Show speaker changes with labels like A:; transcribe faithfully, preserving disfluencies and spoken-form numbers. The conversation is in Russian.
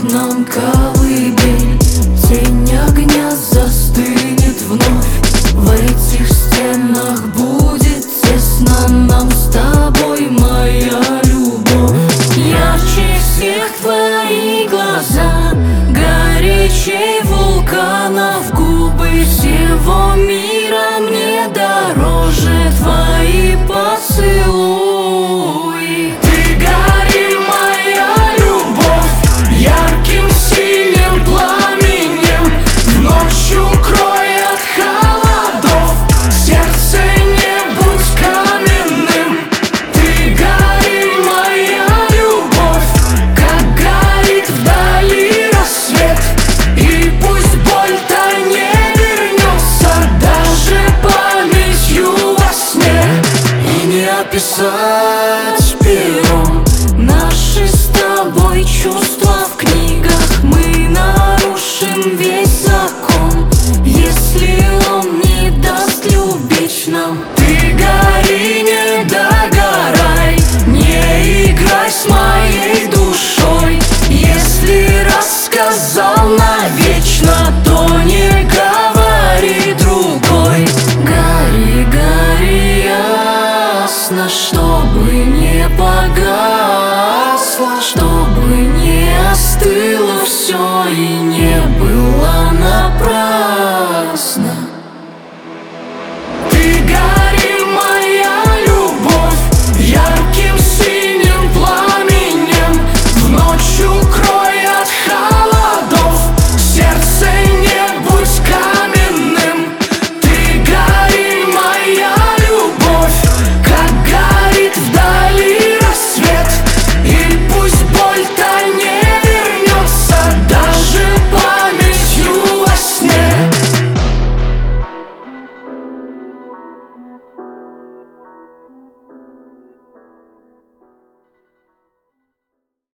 A: нам колыбель. Тень огня застынет вновь. В этих стенах будет тесно нам с тобой, моя любовь. Ярче всех твои глаза, горячей вулканов губы. Всего мира мне дороже твои поцелуи. Ты гори, моя любовь, ярким синим пламенем. В ночь укрой от холодов, сердце не будь каменным. Ты гори, моя любовь, как горит вдали рассвет. И пусть боль-то не вернется даже памятью во сне. И не описать пером наши с тобой чувства в книгах. Мы нарушим весь закон, если он не даст любить нам. Ты гори, не догорай, не играй с моей душой. Если рассказал навечно, то не говори другой. Гори, гори ясно, чтобы не погасло, чтобы не остыло все и не